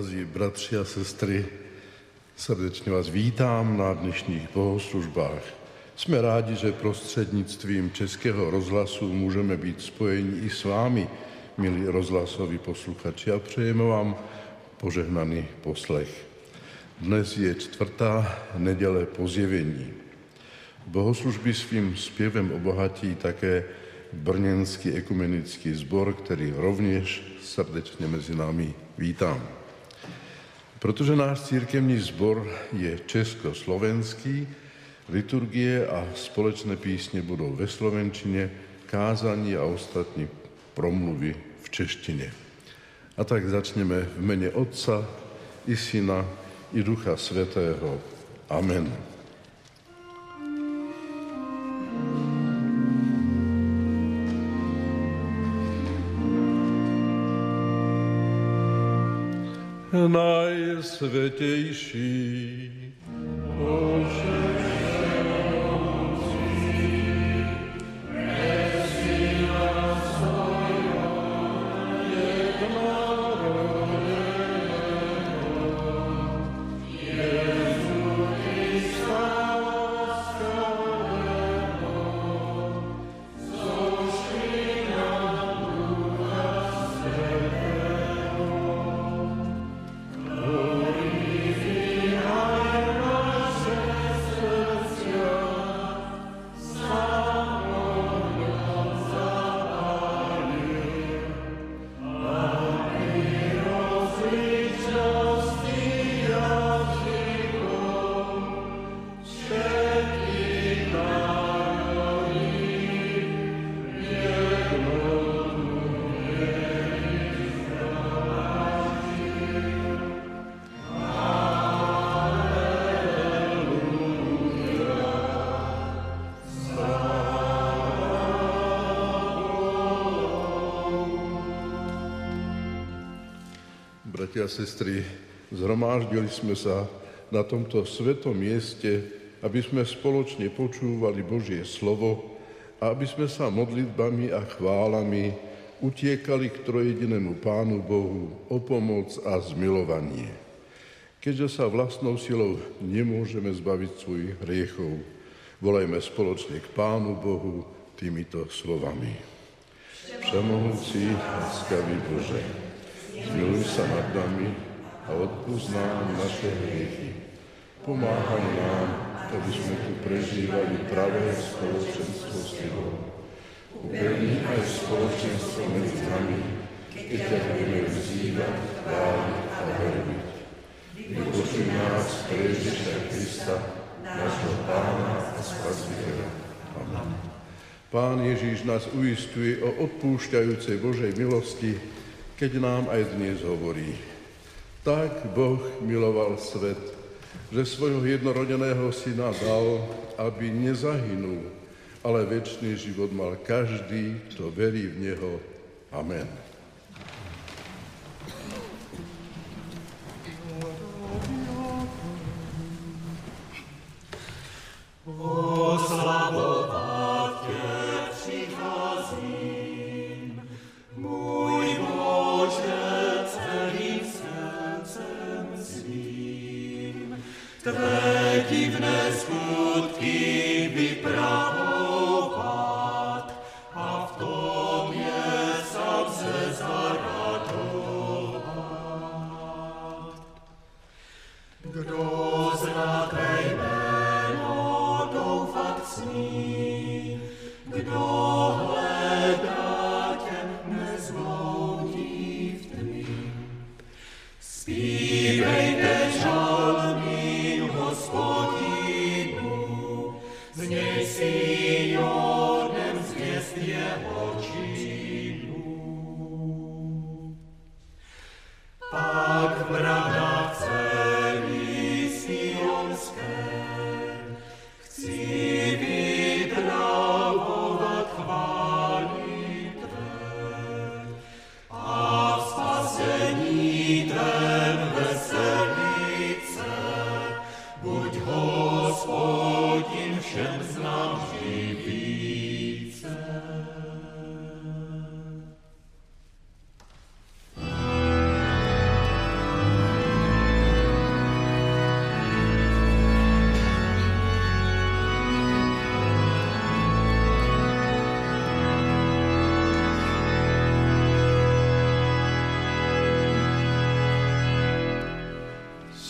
Drazí bratři a sestry, srdečně vás vítám na dnešních bohoslužbách. Jsme rádi, že prostřednictvím Českého rozhlasu můžeme být spojeni i s vámi, milí rozhlasoví posluchači, a přejeme vám požehnaný poslech. Dnes je 4. neděle po zjevení. Bohoslužby svým zpěvem obohatí také brněnský ekumenický sbor, který rovněž srdečně mezi námi vítám. Protože náš církevní sbor je československý, liturgie a společné písně budou ve slovenčině, kázání a ostatní promluvy v češtině. A tak začneme v jméně Otca i Syna i Ducha Svätého. Amen. Najsvätejší Bože, bratia a sestry, zhromáždili sme sa na tomto svetom mieste, aby sme spoločne počúvali Božie slovo a aby sme sa modlitbami a chválami utiekali k trojedinému Pánu Bohu o pomoc a zmilovanie. Keďže sa vlastnou silou nemôžeme zbaviť svojich hriechov, volajme spoločne k Pánu Bohu týmito slovami. Všemohúci, láskavý Bože, zmiluj sa nad nami a odpusť nám naše hriechy. Pomáhaj nám, aby sme tu prežívali pravé spoločenstvo s Tebou. Upevni aj spoločenstvo medzi nami, keď ťa budeme vzývať, chváliť a verbiť. Vypočuj nás pre Ježiša Krista, nášho Pána a Spasiteľa. Amen. Pán Ježiš nás uisťuje o odpúšťajúcej Božej milosti, keď nám aj dnes hovorí: tak Boh miloval svet, že svojho jednorodeného syna dal, aby nezahynul, ale večný život mal každý, kto verí v Neho. Amen. Všem znám živíce.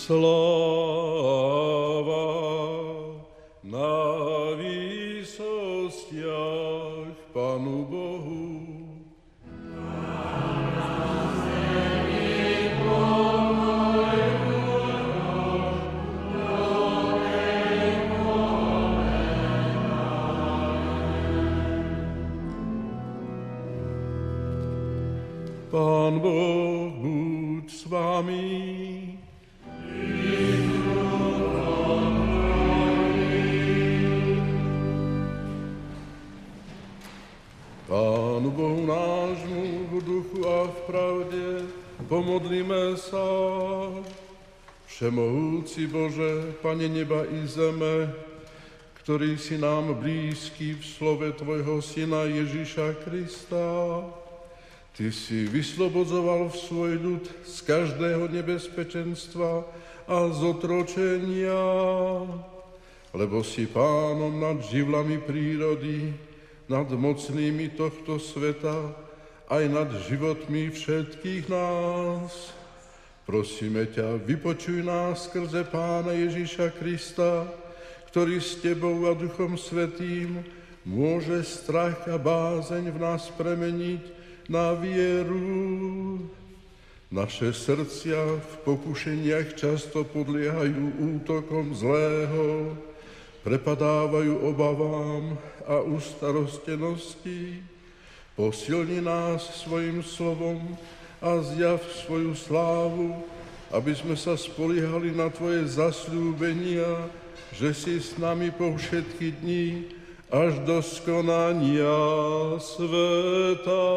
Sláva na výsostiach Pánu Bohu. Pán Boh, buď s vami. Pánu Bohu nášmu v duchu a v pravde pomodlíme sa. Všemohúci Bože, Pane neba i zeme, ktorý si nám blízky v slove Tvojho Syna Ježiša Krista, Ty si vyslobodzoval svoj ľud z každého nebezpečenstva a zotročenia, lebo si pánom nad živlami prírody, nad mocnými tohto sveta, aj nad životmi všetkých nás. Prosíme ťa, vypočuj nás skrze Pána Ježiša Krista, ktorý s Tebou a Duchom Svätým môže strach a bázeň v nás premeniť na vieru. Naše srdcia v pokušeniach často podliehajú útokom zlého, prepadávajú obavám a ustarostenosti. Posilni nás svojim slovom a zjav svoju slávu, aby sme sa spoliehali na Tvoje zasľúbenia, že si s nami po všetky dni až do skonania sveta.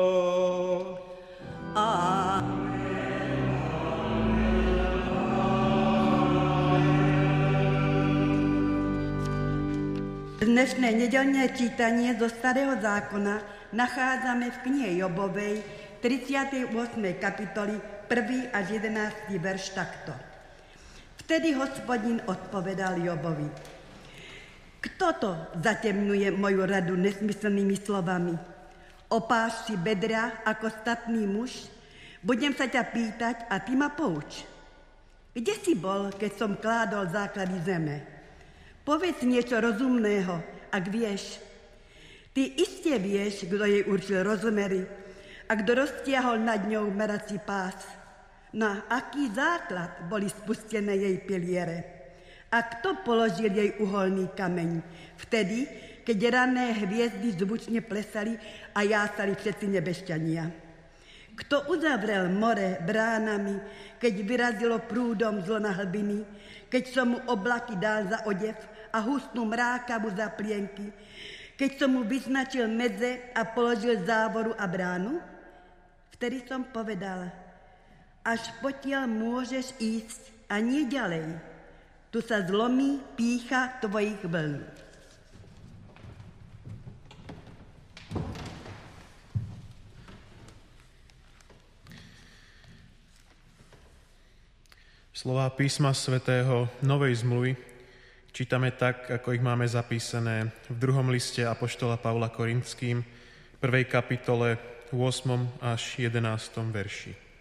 Dnešné nedeľné čítanie zo Starého zákona nachádzame v knihe Jobovej 38. kapitoli 1. až 11. verš takto. Vtedy Hospodin odpovedal Jobovi: Kto to zatemňuje moju radu nesmyslnými slovami? Opáš si bedra ako statný muž? Budem sa ťa pýtať a ty ma pouč. Kde si bol, keď som kládol základy zeme? Povedz niečo rozumného, ak vieš. Ty iste vieš, kto jej určil rozmery a kto roztiahol nad ňou merací pás. Na aký základ boli spustené jej piliere? A kto položil jej uholný kameň? Vtedy, keď ranné hviezdy zvučne plesali a jásali všetci nebešťania. Kto uzavrel more bránami, keď vyrazilo prúdom zlo na hlbiny, keď som mu oblaky dal za odev a hustnú mrákavu za plienky, keď som mu vyznačil medze a položil závoru a bránu? Vtedy som povedal: až potiaľ môžeš ísť a nie ďalej. Tu sa zlomí pýcha tvojich vln. Slová písma svätého Novej zmluvy čítame tak, ako ich máme zapísané v 2. liste apoštola Pavla Korinským, 1. kapitole, 8. až 11. verši.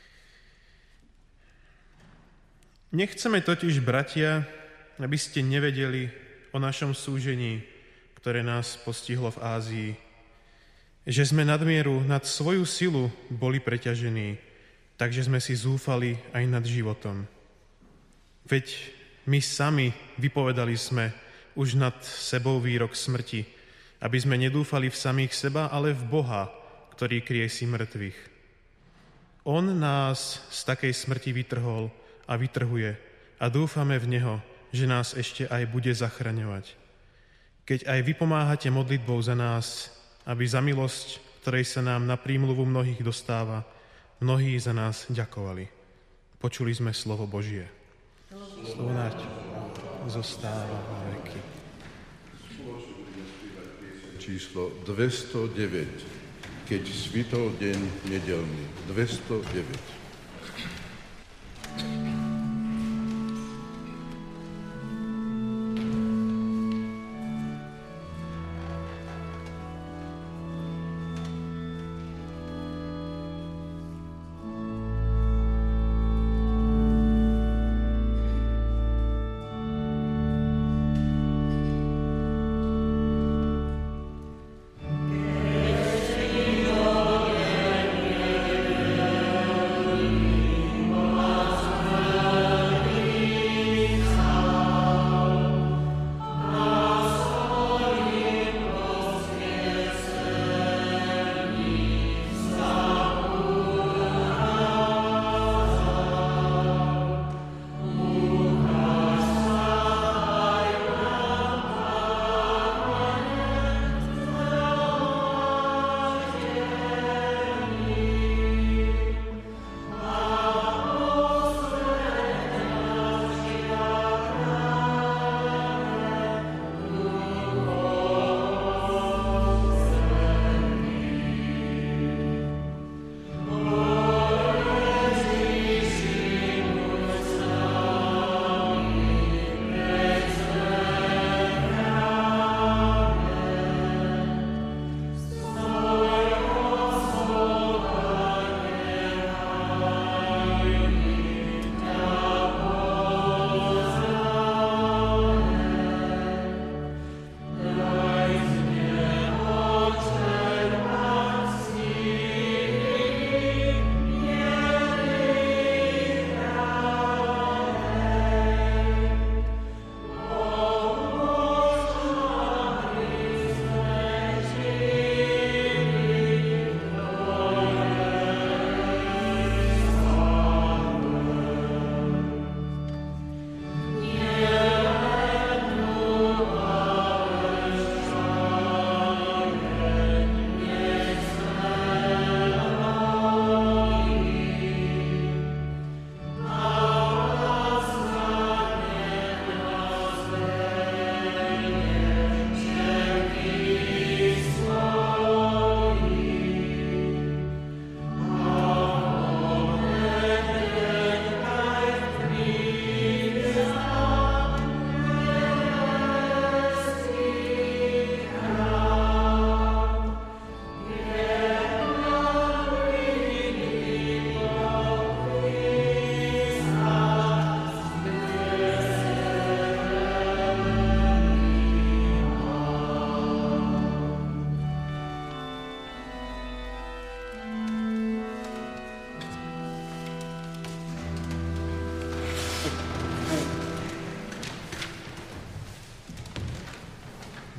Nechceme totiž, bratia, aby ste nevedeli o našom súžení, ktoré nás postihlo v Ázii, že sme nadmieru nad svoju silu boli preťažení, takže sme si zúfali aj nad životom. Veď my sami vypovedali sme už nad sebou výrok smrti, aby sme nedúfali v samých seba, ale v Boha, ktorý kriesí mŕtvych. On nás z takej smrti vytrhol a vytrhuje a dúfame v Neho, že nás ešte aj bude zachraňovať. Keď aj vy pomáhate modlitbou za nás, aby za milosť, ktorej sa nám na prímluvu mnohých dostáva, mnohí za nás ďakovali. Počuli sme slovo Božie. Slovo náš zostáva na veky. Číslo 209. Keď svitol deň nedeľný. 209.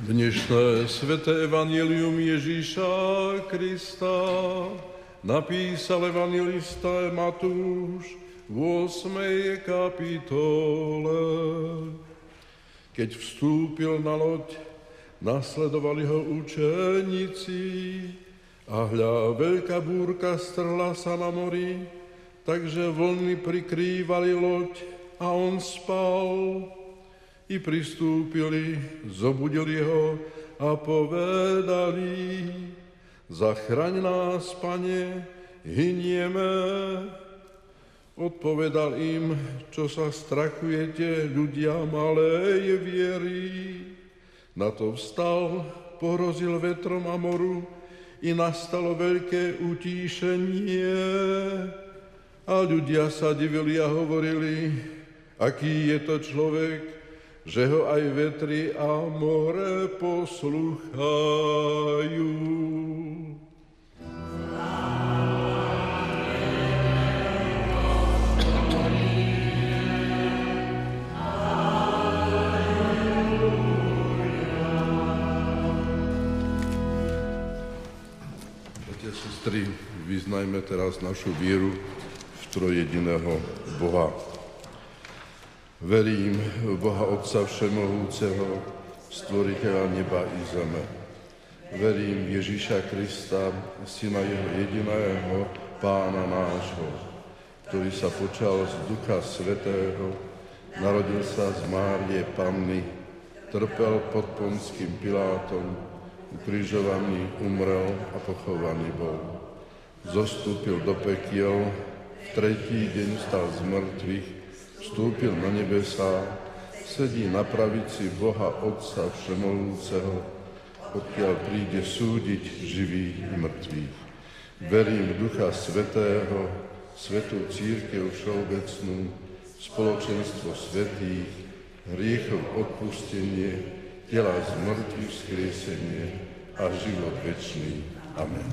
Dnešné sväté evanjelium Ježíša Krista napísal evanjelista Matúš v 8. kapitole. Keď vstúpil na loď, nasledovali ho učeníci a hľa, veľká búrka strhla sa na mori, takže vlny prikrývali loď a on spal. I pristúpili, zobudili ho a povedali: Zachraň nás, Pane, hynieme. Odpovedal im: Čo sa strachujete, ľudia malej viery? Na to vstal, pohrozil vetrom a moru i nastalo veľké utíšenie. A ľudia sa divili a hovorili: Aký je to človek, že ho aj vetry a more poslúchajú. Bratia a sestry, vyznajme teraz našu vieru v trojjediného Boha. Verím v Boha Otca Všemohúceho, Stvoriteľa neba i zeme. Verím v Ježíša Krista, Syna Jeho jediného, Pána nášho, ktorý sa počal z Ducha Svätého, narodil sa z Márie Panny, trpel pod Ponským Pilátom, ukrižovaný, umrel a pochovaný bol. Zostúpil do pekiel, v tretí deň stal z mŕtvych, vstúpil na nebesá, sedí na pravici Boha Otca Všemohúceho, odkiaľ príde súdiť živých i mŕtvych. Verím v Ducha Svätého, svätú cirkev všeobecnú, spoločenstvo svätých, hriechov odpustenie, tela z mŕtvych vzkriesenie a život večný. Amen.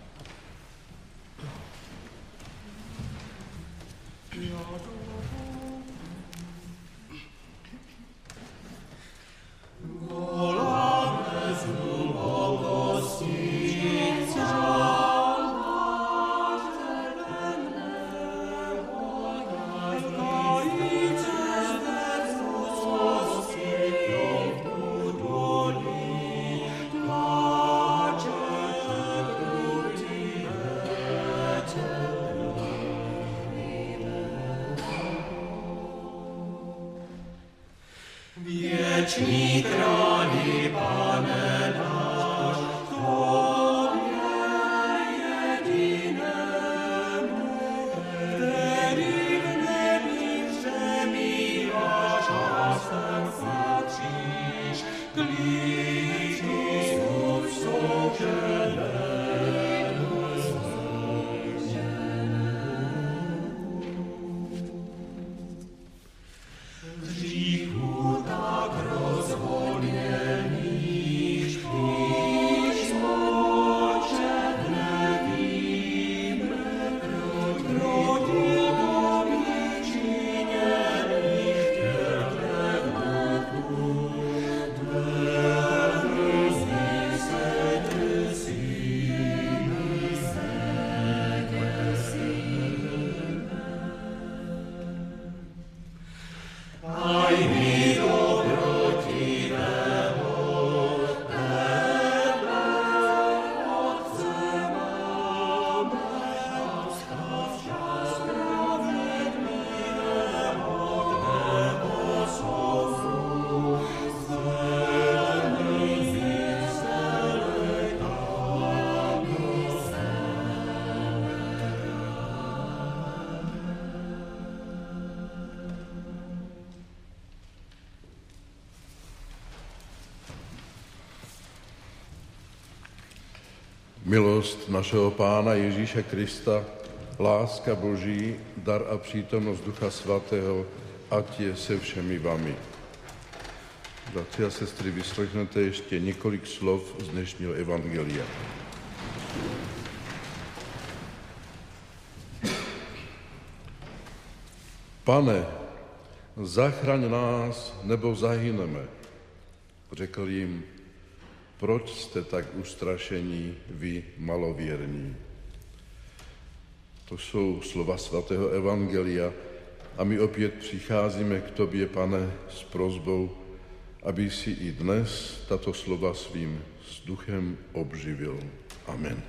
Milosť našeho Pána Ježíša Krista, láska Boží, dar a přítomnosť Ducha Svatého, ať je se všemi vami. Bratia a sestry, vyslechnete ešte niekoľko slov z dnešního evangelia. Pane, zachraň nás, nebo zahyneme, řekl jim. proč jste tak ustrašení vy malověrní? To jsou slova svatého evangelia a my opět přicházíme k tobě, Pane, s prosbou, aby si i dnes tato slova svým duchem obživil. Amen.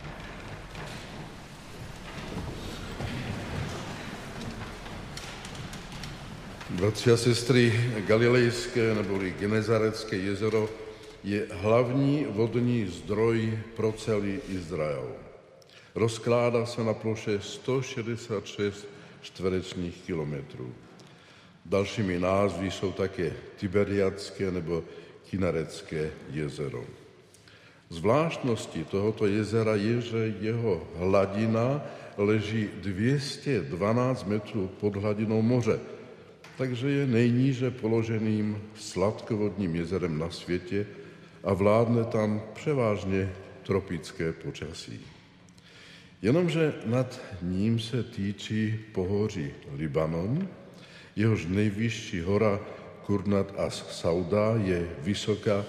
Bratři a sestry, Galilejské neboli Genezarecké jezero je hlavní vodní zdroj pro celý Izrael. Rozkládá se na ploše 166 čtverečních kilometrů. Dalšími názvy jsou také Tiberiadské nebo Kinerecké jezero. Zvláštností tohoto jezera je, že jeho hladina leží 212 metrů pod hladinou moře, takže je nejníže položeným sladkovodním jezerem na světě a vládne tam převážně tropické počasí. Jenomže nad ním se týčí pohoří Libanon, jehož nejvyšší hora Kurnat as-Sauda je vysoká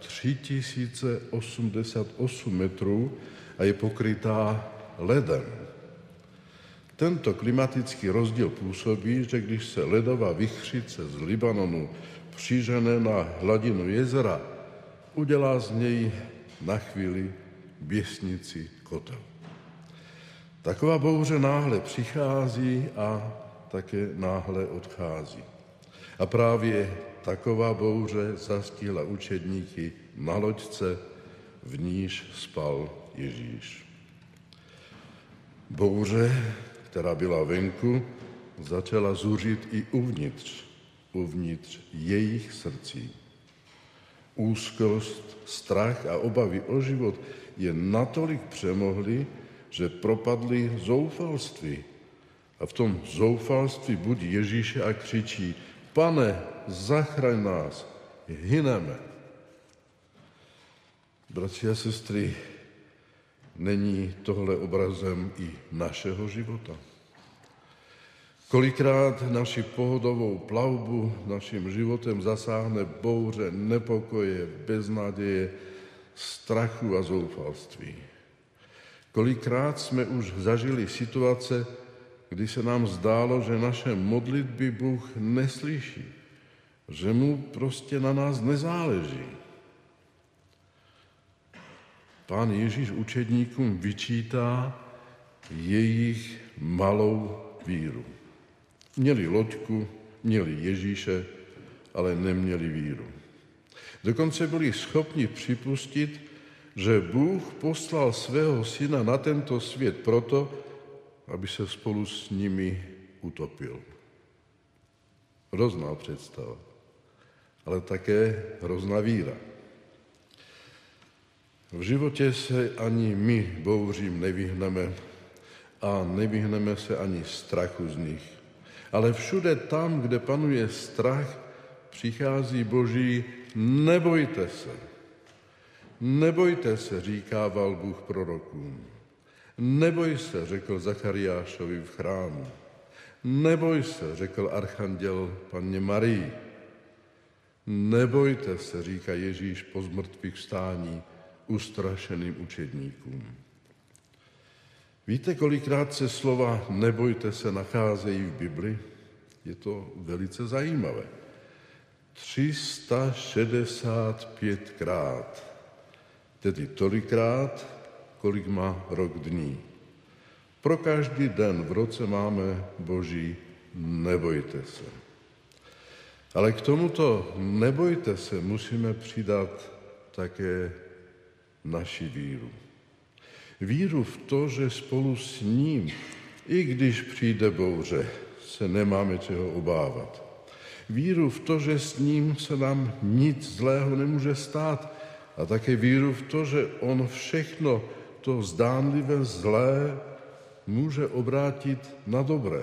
3088 metrů a je pokrytá ledem. Tento klimatický rozdíl působí, že když se ledová vichřice z Libanonu přižene na hladinu jezera, udělá z něj na chvíli běsnici kotel. Taková bouře náhle přichází a také náhle odchází. A právě taková bouře zastihla učedníky na loďce, v níž spal Ježíš. Bouře, která byla venku, začala zuřit i uvnitř jejich srdcí. Úzkost, strach a obavy o život je natolik přemohly, že propadli zoufalství. A v tom zoufalství budí Ježíše a křičí: Pane, zachraň nás, hyneme. Bratři a sestry, není tohle obrazem i našeho života? Kolikrát naši pohodovou plavbu naším životem zasáhne bouře nepokoje, beznaděje, strachu a zoufalství. Kolikrát jsme už zažili situace, kdy se nám zdálo, že naše modlitby Bůh neslyší, že mu prostě na nás nezáleží. Pán Ježíš učedníkům vyčítá jejich malou víru. Měli loďku, měli Ježíše, ale neměli víru. Dokonce byli schopni připustit, že Bůh poslal svého syna na tento svět proto, aby se spolu s nimi utopil. Hrozná představa, ale také hrozná víra. V životě se ani my bouřím nevyhneme a nevyhneme se ani strachu z nich. Ale všude tam, kde panuje strach, přichází Boží nebojte se. Nebojte se, říkával Bůh prorokům. Neboj se, řekl Zachariášovi v chrámu. Neboj se, řekl archanděl Panně Marii. Nebojte se, říká Ježíš po zmrtvých vstání ustrašeným učedníkům. Víte, kolikrát se slova nebojte se nacházejí v Bibli? Je to velice zajímavé. 365krát. Tedy tolikrát, kolik má rok dní. Pro každý den v roce máme Boží nebojte se. Ale k tomuto nebojte se musíme přidat také naši víru. Víru v to, že spolu s ním, i když přijde bouře, se nemáme čeho obávat. Víru v to, že s ním se nám nic zlého nemůže stát, a také víru v to, že on všechno to zdánlivé zlé může obrátit na dobré.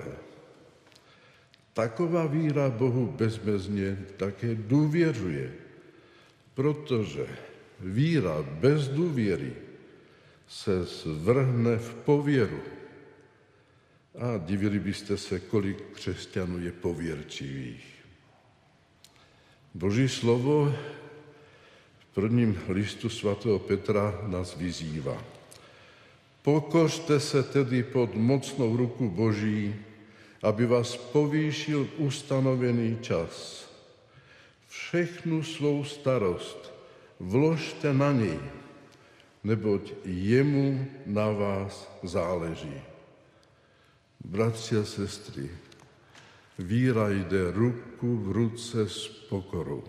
Taková víra Bohu bezmezně také důvěřuje, protože víra bez důvěry se zvrhne v pověru. A divili byste se, kolik křesťanů je pověrčivých. Boží slovo prvním listu svatého Petra nás vyzývá. Pokořte se tedy pod mocnou ruku Boží, aby vás povýšil v ustanovený čas. Všechnu svou starost vložte na něj, neboť jemu na vás záleží. Bratři a sestry, víra jde ruku v ruce s pokorou.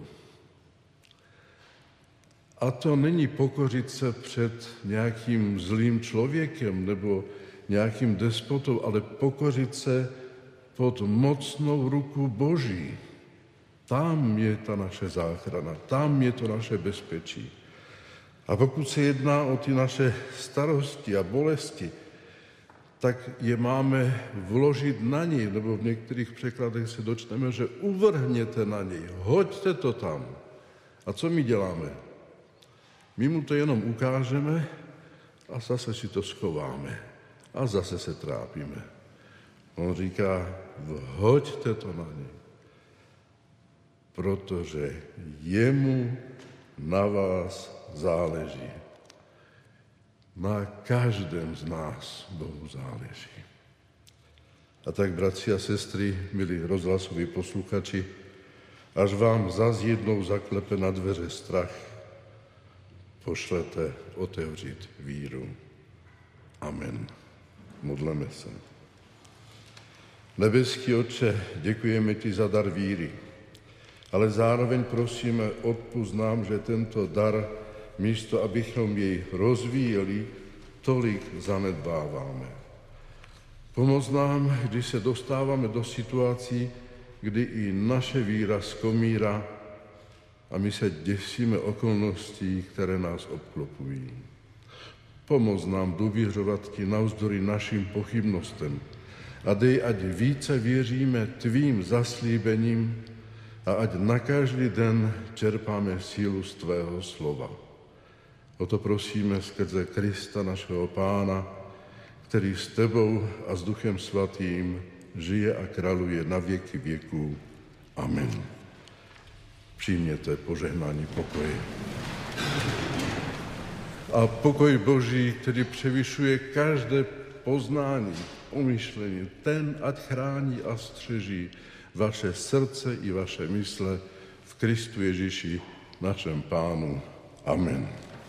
A to není pokořit se před nějakým zlým člověkem nebo nějakým despotou, ale pokořit se pod mocnou ruku Boží. Tam je ta naše záchrana, tam je to naše bezpečí. A pokud se jedná o ty naše starosti a bolesti, tak je máme vložit na něj, nebo v některých překladech se dočteme, že uvrhněte na něj, hoďte to tam. A co my děláme? My mu to jenom ukážeme a zase si to schováme. A zase se trápíme. On říká, vhoďte to na něj. Protože jemu na vás záleží. Na každém z nás Bohu záleží. A tak, bratři a sestry, milí rozhlasoví posluchači, až vám zas jednou zaklepe na dveře strach, pošlete otevřít víru. Amen. Modleme se. Nebeský Otče, děkujeme ti za dar víry, ale zároveň prosíme, odpusť nám, že tento dar, místo abychom jej rozvíjeli, tolik zanedbáváme. Pomoz nám, když se dostáváme do situací, kdy i naše víra skomírá a my se děsíme okolností, které nás obklopují. Pomoz nám důvěřovat ti navzdory našim pochybnostem a dej, ať více věříme tvým zaslíbením a ať na každý den čerpáme sílu z tvého slova. O to prosíme skrze Krista, našeho Pána, který s tebou a s Duchem Svatým žije a králuje na věky věků. Amen. Přijměte požehnání pokoje. A pokoj Boží, který převyšuje každé poznání, pomyšlení, ten ať chrání a střeží vaše srdce i vaše mysle v Kristu Ježíši, našem Pánu. Amen.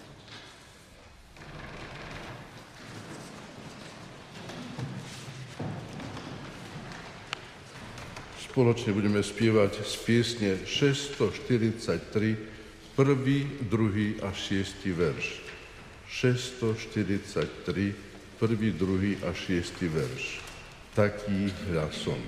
Společně budeme zpívat z písně 643, 1., 2. a 6. verš. 643, 1., 2. a 6. verš. Taký hlasom.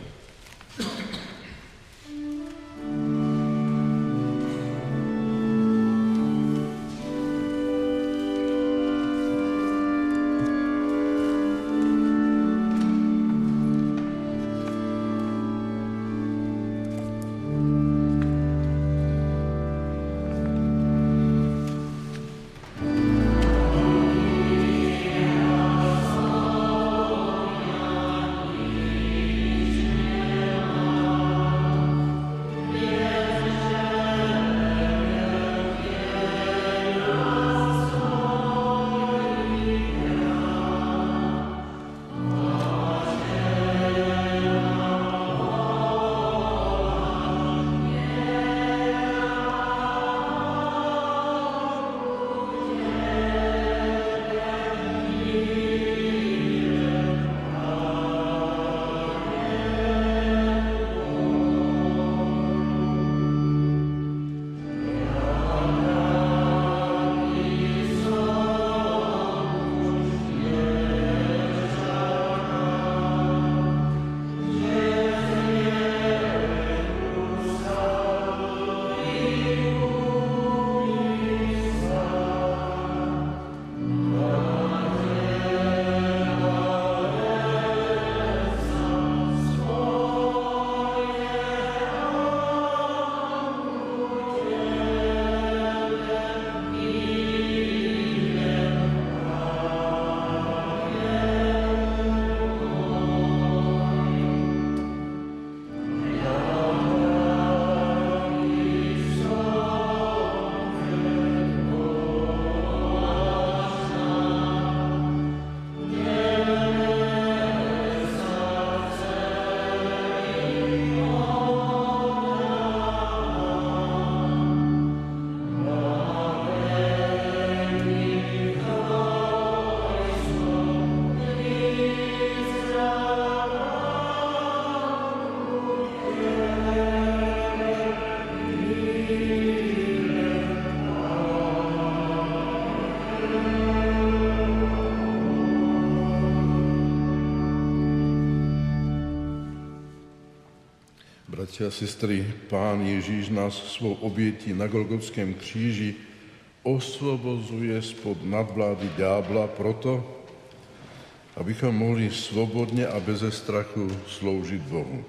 Bratia a sestry, Pán Ježíš nás svou obětí na Golgotském kříži osvobozuje spod nadvlády ďábla proto, abychom mohli svobodně a beze strachu sloužit Bohu.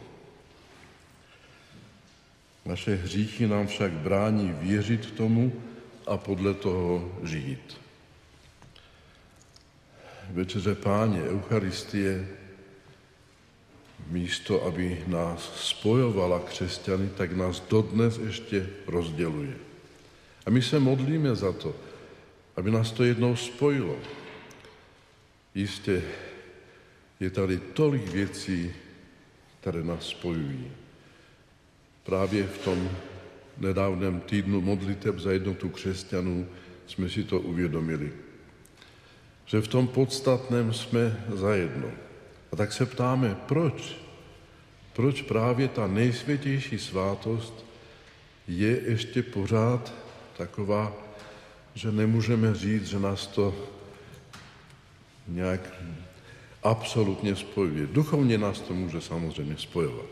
Naše hříchy nám však brání věřit tomu a podle toho žít. Večeře Páně, Eucharistie, místo, aby nás spojovala křesťany, tak nás dodnes ještě rozděluje. A my se modlíme za to, aby nás to jednou spojilo. Jistě je tady tolik věcí, které nás spojují. Právě v tom nedávném týdnu modliteb za jednotu křesťanů jsme si to uvědomili. Že v tom podstatném jsme zajedno. A tak se ptáme, proč? Proč právě ta nejsvětější svátost je ještě pořád taková, že nemůžeme říct, že nás to nějak absolutně spojuje. Duchovně nás to může samozřejmě spojovat.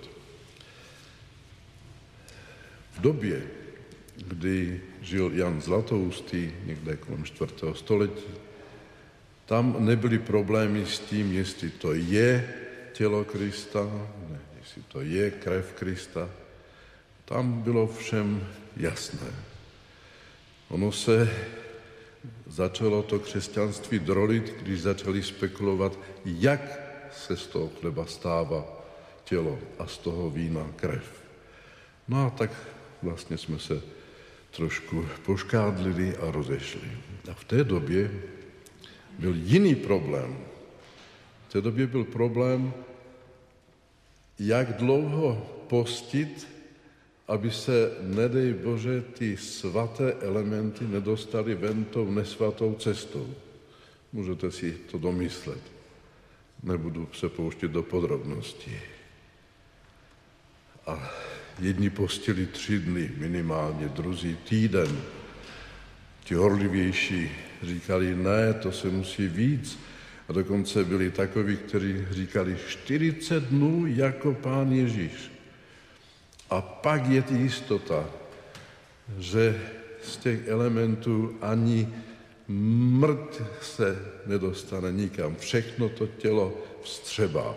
V době, kdy žil Jan Zlatoustý, někde kolem 4. století, tam nebyly problémy s tím, jestli to je tělo Krista, ne, jestli to je krev Krista. Tam bylo všem jasné. Ono se začalo to křesťanství drolit, když začali spekulovat, jak se z toho chleba stává tělo a z toho vína krev. No a tak vlastně jsme se trošku poškádlili a rozešli. A v té době byl jiný problém. V té době byl problém, jak dlouho postit, aby se, nedej Bože, ty svaté elementy nedostaly ven tou nesvatou cestou. Můžete si to domyslet. Nebudu se pouštět do podrobností. A jedni postili 3 dny minimálně, druzí týden. Ti horlivější říkali, ne, to se musí víc. A dokonce byli takoví, kteří říkali 40 dnů jako Pán Ježíš. A pak je jistota, že z těch elementů ani mrť se nedostane nikam. Všechno to tělo vstřebá.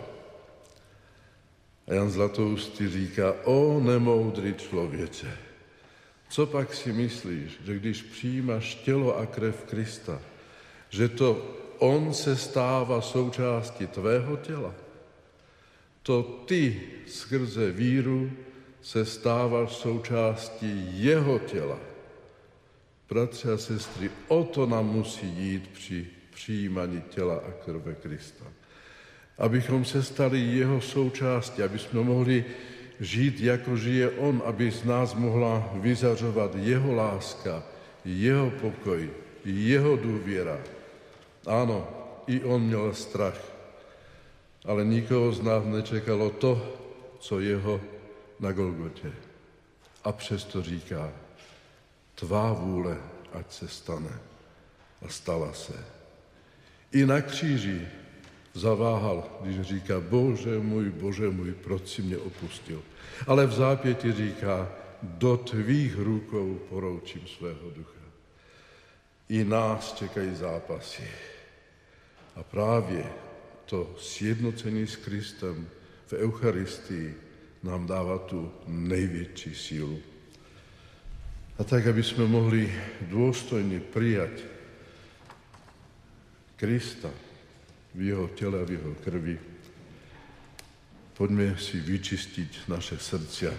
A Jan Zlatoustý říká, o nemoudrý člověče, co pak si myslíš, že když přijímáš tělo a krev Krista, že to on se stává součástí tvého těla? To ty skrze víru se stáváš součástí jeho těla. Bratři a sestry, o to nám musí jít při přijímání těla a krve Krista. Abychom se stali jeho součástí, aby jsme mohli žít, jako žije on, aby z nás mohla vyzařovat jeho láska, jeho pokoj, jeho důvěra. Ano, i on měl strach, ale nikoho z nás nečekalo to, co jeho na Golgotě. A přesto říká, tvá vůle, ať se stane. A stala se. I na kříži zaváhal, když říká, Bože můj, proč si mě opustil? Ale v zápěti říká, do tvých rukou poroučím svého ducha. I nás čekají zápasy. A právě to sjednocení s Kristem v Eucharistii nám dává tu největší sílu. A tak, aby jsme mohli důstojně přijat Krista v jeho těle a v jeho krvi, pojďme si vyčistit naše srdce.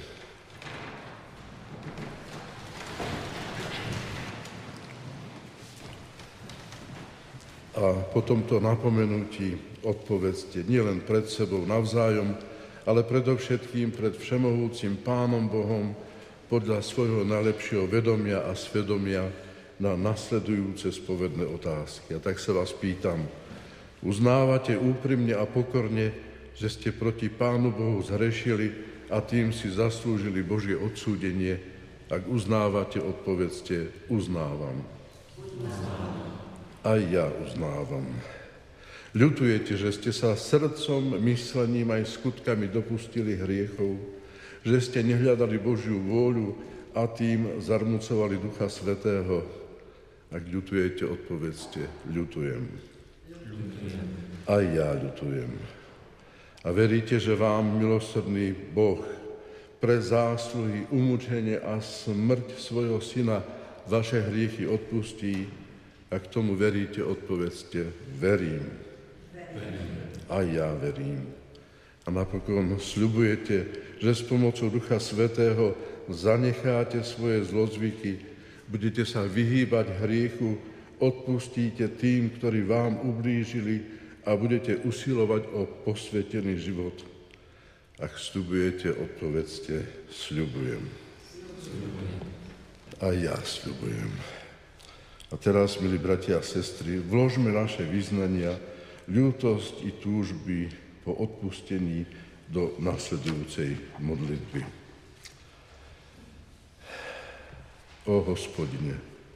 A po tomto napomenutí odpovedzte nielen pred sebou navzájom, ale predovšetkým pred všemohúcim Pánom Bohom podľa svojho najlepšieho vedomia a svedomia na nasledujúce spovedné otázky. A tak sa vás pýtam, uznávate úprimne a pokorne, že ste proti Pánu Bohu zhrešili a tým si zaslúžili Božie odsúdenie? Ak uznávate, odpovedzte, uznávam. Aj ja uznávam. Ľutujete, že ste sa srdcom, myslením aj skutkami dopustili hriechov, že ste nehľadali Božiu vôľu a tým zarmucovali Ducha Svätého. Ak ľutujete, odpovedzte, ľutujem. Aj ja ľutujem. A veríte, že vám milosrdný Boh pre zásluhy, umúčenie a smrť svojho Syna vaše hriechy odpustí? Ak tomu veríte, odpovedzte, verím. Aj ja verím. A napokon sľubujete, že s pomocou Ducha Svätého zanecháte svoje zlozvyky, budete sa vyhýbať hriechu, odpustíte tým, ktorí vám ublížili a budete usilovať o posvätený život. Ak sľubujete, odpovedzte, sľubujem. A ja sľubujem. A teraz, milí bratia a sestry, vložme naše vyznania, ľútosť i túžby po odpustení do nasledujúcej modlitby. O Hospodine,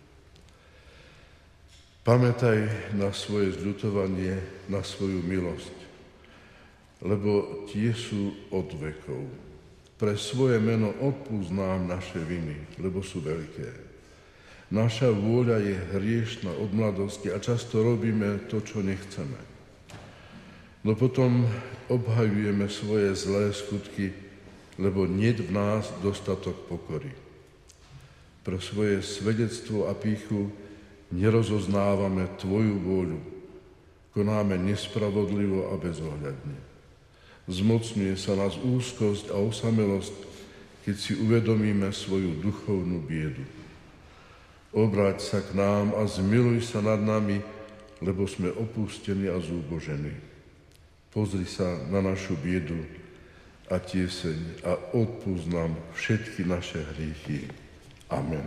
pamätaj na svoje zľutovanie, na svoju milosť, lebo tie sú od vekov. Pre svoje meno odpúsť nám naše viny, lebo sú veľké. Naša vôľa je hriešna od mladosti a často robíme to, čo nechceme. No potom obhajujeme svoje zlé skutky, lebo niet v nás dostatok pokory. Pre svoje svedectvo a pýchu nerozoznávame Tvoju vôľu. Konáme nespravodlivo a bezohľadne. Zmocňuje sa nás úzkosť a osamelosť, keď si uvedomíme svoju duchovnú biedu. Obráť sa k nám a zmiluj sa nad nami, lebo sme opustení a zúbožení. Pozri sa na našu biedu a tieseň a odpúsť nám všetky naše hriechy. Amen.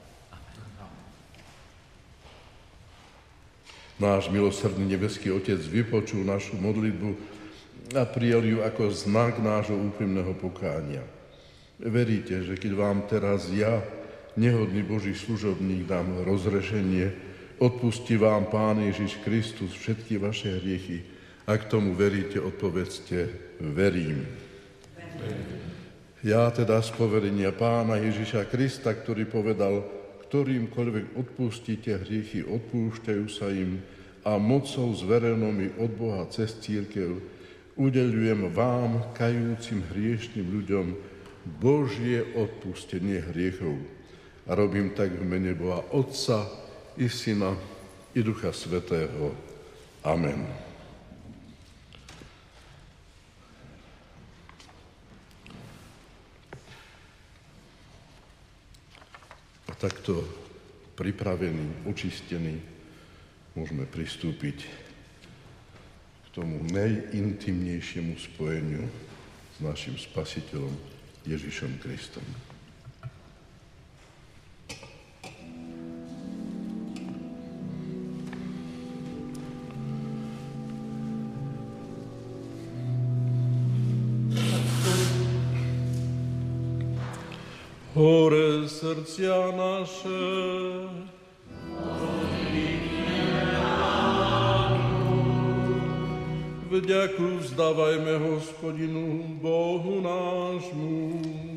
Náš milosrdný nebeský Otec vypočul našu modlitbu a prijal ju ako znak nášho úprimného pokánia. Veríte, že keď vám teraz ja, nehodný Boží služobník, dám rozrešenie, odpustí vám Pán Ježiš Kristus všetky vaše hriechy. Ak tomu veríte, odpovedzte, verím. Ja teda z poverenia Pána Ježiša Krista, ktorý povedal, ktorýmkoľvek odpustíte hriechy, odpúšťajú sa im a mocou zverenou mi od Boha cez cirkev udeľujem vám, kajúcim hriešným ľuďom, Božie odpustenie hriechov. A robím tak v mene Boha Otca i Syna i Ducha Svätého. Amen. Takto pripravení, očistení, môžeme pristúpiť k tomu najintimnejšiemu spojeniu s našim Spasiteľom Ježišom Kristom. Hore srdcia naše, vďaku vzdávajme Hospodinu, Bohu nášmu.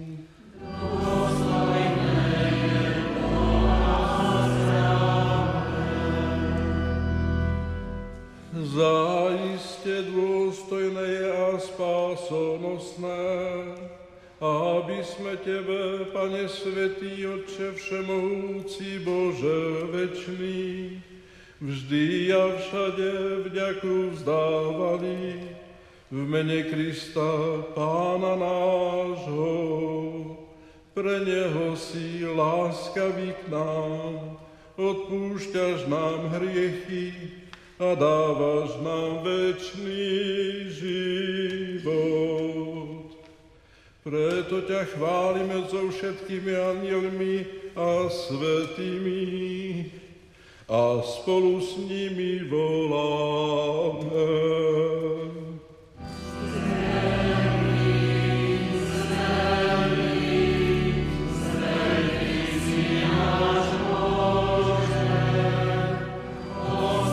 Zaiste dôstojné je a spásonosné, aby sme Tebe, Pane Svätý, Otče Všemohúci, Bože večný, vždy a všade vďaku vzdávali v mene Krista, Pána nášho. Pre Neho si láskavý k nám, odpúšťaš nám hriechy a dávaš nám večný život. Preto ťa chválime so všetkými anjelmi a svätými a spolu s nimi voláme. Svätý si náš Bože,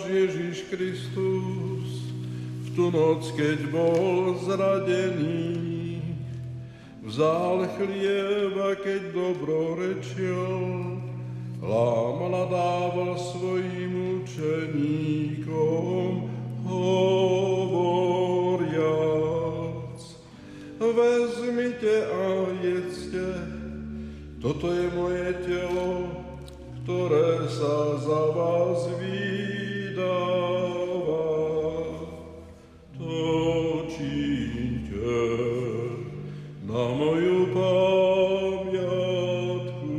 Ježiš Kristus v tú noc, keď bol zradený, vzal chlieb a keď dobrorečil, lámal a dával svojim učeníkom, hovoriac: vezmite a jedzte, toto je moje telo, ktoré sa za vás vydáva. To čiňte na moju pamiatku.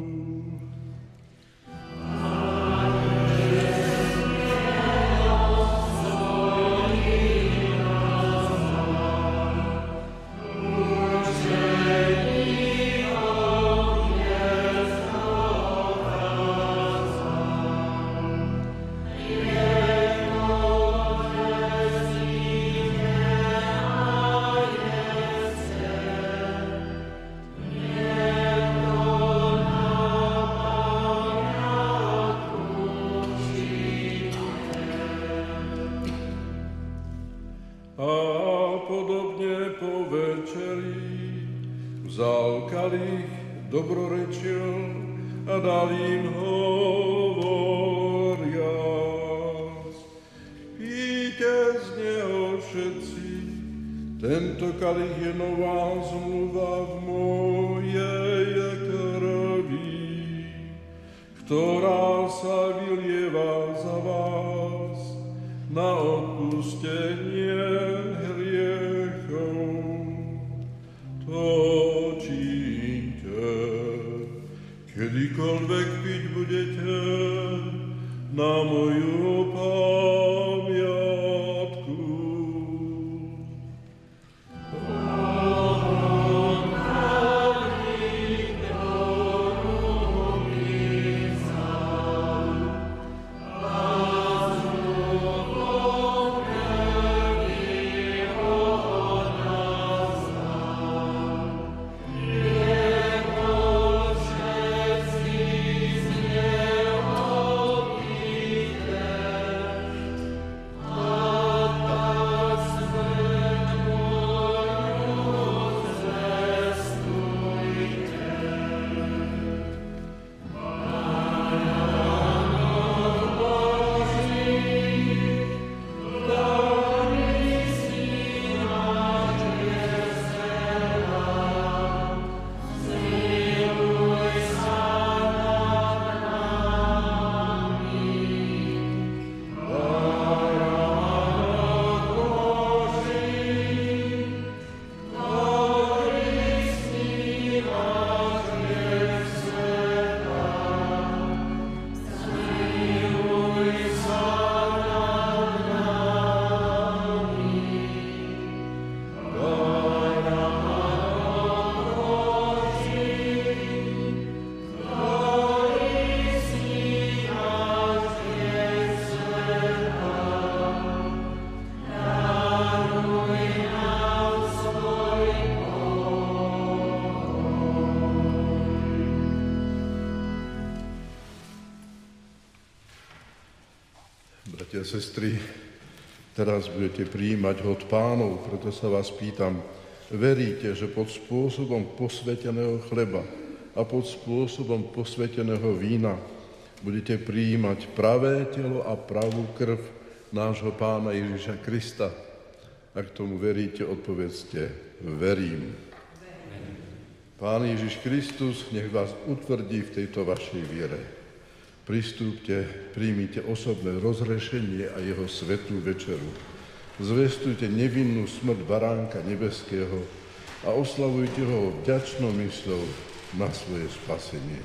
Dobrorečil a dal im hovoriac: píte z neho všetci, tento kalich je nová zmluva v mojej krvi, ktorá sa vylieva za vás na odpustenie hriechov. To kedykoľvek piť budete na moju pamiatku. Bratia a sestry, teraz budete prijímať hod Pánov, preto sa vás pýtam, veríte, že pod spôsobom posväteného chleba a pod spôsobom posväteného vína budete prijímať pravé telo a pravú krv nášho Pána Ježiša Krista? Ak tomu veríte, odpovedzte: verím. Pán Ježiš Kristus nech vás utvrdí v tejto vašej viere. Pristúpte, príjmite osobné rozhrešenie a jeho svätú večeru. Zvestujte nevinnú smrť Baránka nebeského a oslavujte ho vďačnou mysľou na svoje spasenie.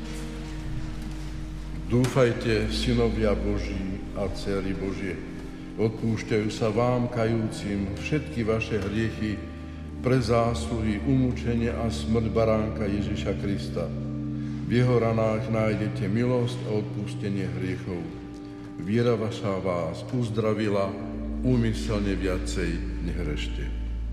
Dúfajte, synovia Boží a dcery Božie. Odpúšťajú sa vám, kajúcim, všetky vaše hriechy pre zásluhy, umúčenie a smrť baránka Ježiša Krista. V jeho ranách nájdete milosť a odpustenie hriechov. Viera vaša vás uzdravila, úmyselne viacej nehrešte.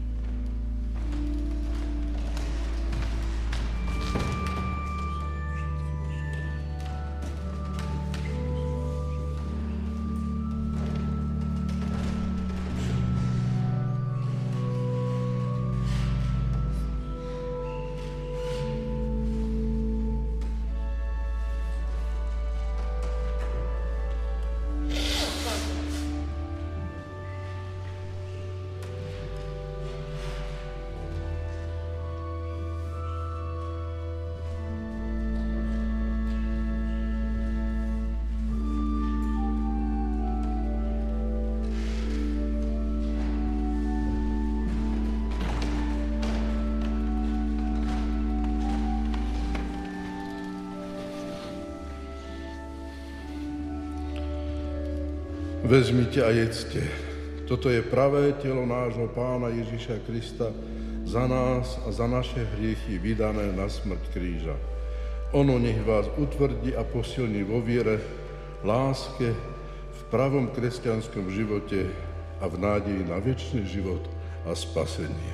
Vezmite a jedzte. Toto je pravé telo nášho Pána Ježiša Krista za nás a za naše hriechy vydané na smrť kríža. Ono nech vás utvrdí a posilní vo viere, láske, v pravom kresťanskom živote a v nádeji na večný život a spasenie.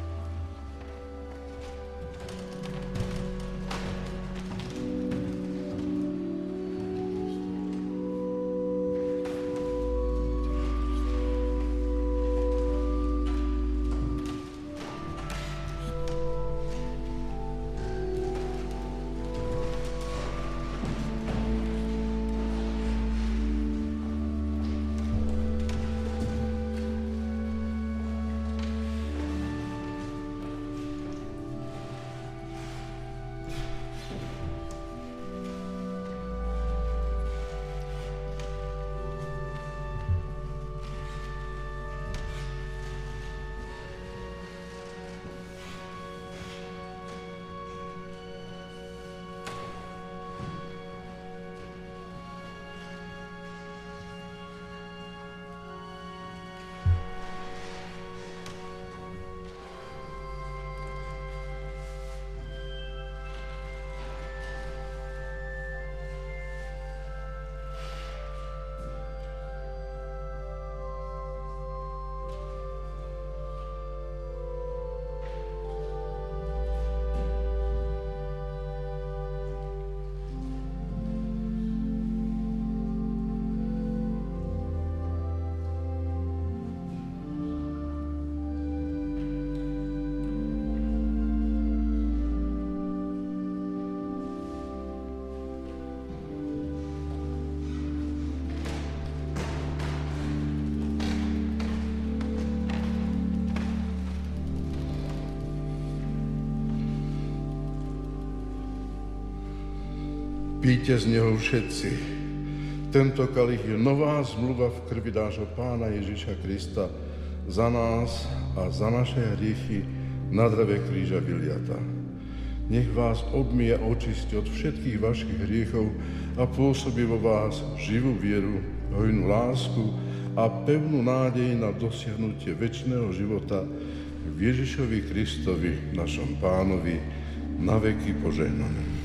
Píte z neho všetci. Tento kalich je nová zmluva v krvi nášho Pána Ježiša Krista za nás a za naše hriechy na dreve kríža vyliata. Nech vás obmie a očistí od všetkých vašich hriechov a pôsobí vo vás živú vieru, hojnú lásku a pevnú nádej na dosiahnutie večného života v Ježišovi Kristovi, našom Pánovi, na veky požehnaný.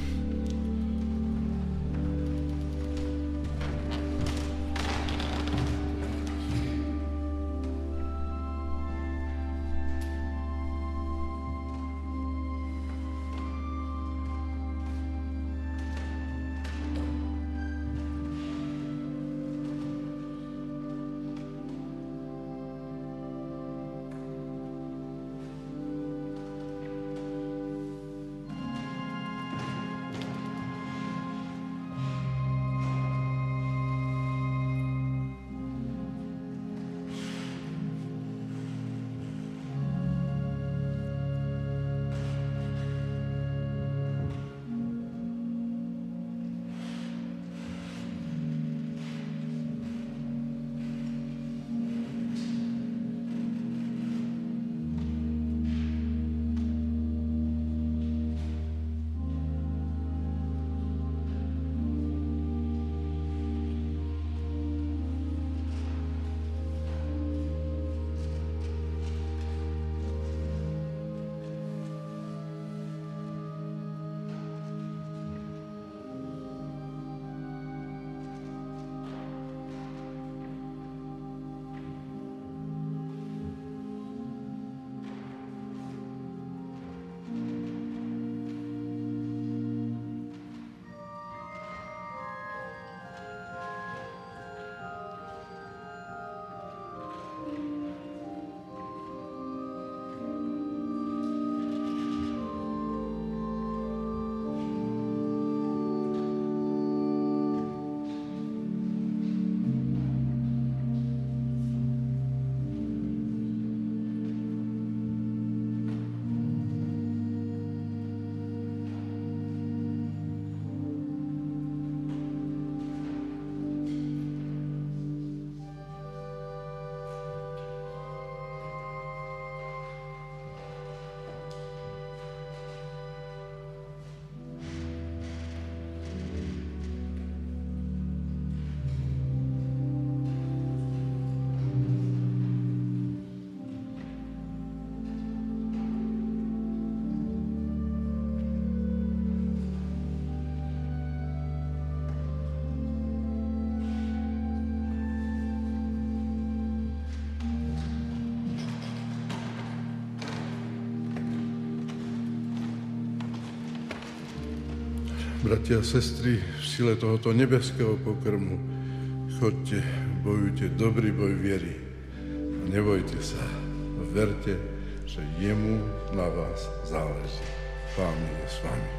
Bratia a sestry, v sile tohoto nebeského pokrmu chodte, bojujte dobrý boj viery. A nebojte sa, verte, že jemu na vás záleží. Pán je s vami.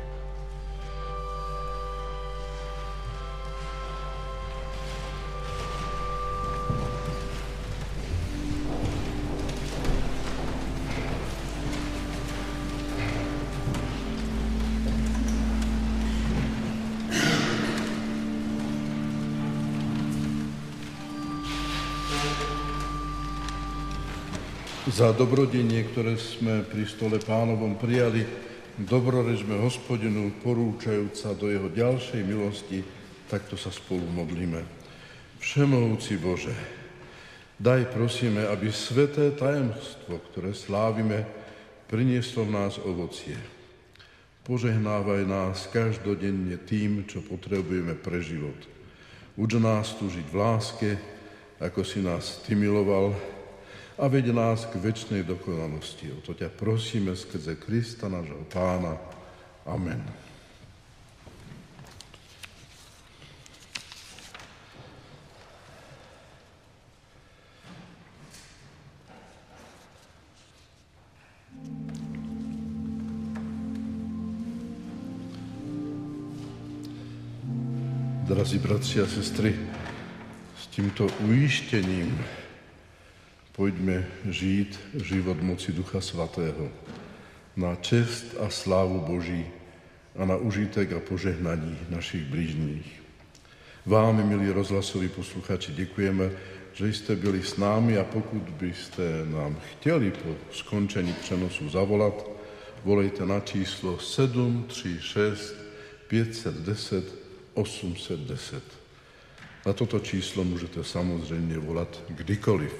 Za dobrodenie, ktoré sme pri stole Pánovom prijali, dobrorečme Hospodinu, porúčajúca do jeho ďalšej milosti, takto sa spolu modlíme. Všemohúci Bože, daj prosíme, aby sveté tajomstvo, ktoré slávime, prinieslo v nás ovocie. Požehnávaj nás každodenne tým, čo potrebujeme pre život. Uč nás tu žiť v láske, ako si nás Ty miloval, a veď nás k večnej dokonalosti. O to ťa prosíme skrze Krista, nášho Pána. Amen. Drazí bratři a sestry, s týmto ujištením poďme žiť život moci Ducha Svatého na čest a slávu Boží a na užitek a požehnaní našich blížních. Vám, milí rozhlasoví posluchači, děkujeme, že jste byli s námi a pokud byste nám chtěli po skončení přenosu zavolat, volejte na číslo 736 510 810. Na toto číslo můžete samozřejmě volat kdykoliv.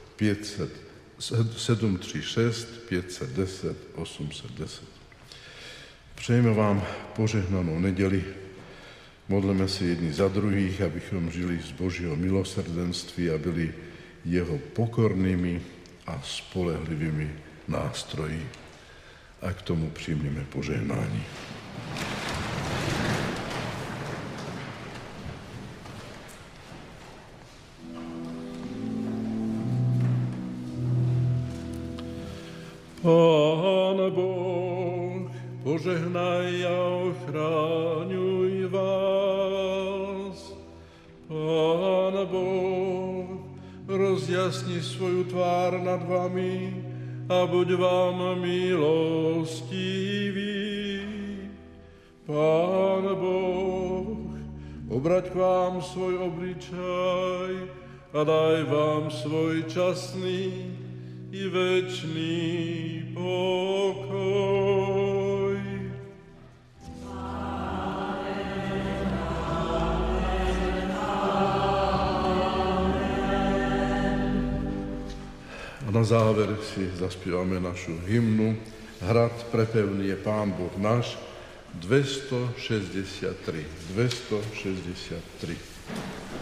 736 510 810. Přejeme vám požehnanou nedeli. Modleme se jedni za druhých, abychom žili z Božího milosrdenství a byli jeho pokornými a spolehlivými nástroji. A k tomu přijmeme požehnání. Pán Boh, požehnaj a ochráňuj vás. Pán Boh, rozjasni svoju tvár nad vami a buď vám milostivý. Pán Boh, obrať k vám svoj obličaj a daj vám svoj časný i večný pokoj. A na záver si zaspívame našu hymnu Hrad prepevný je Pán Boh náš, 263.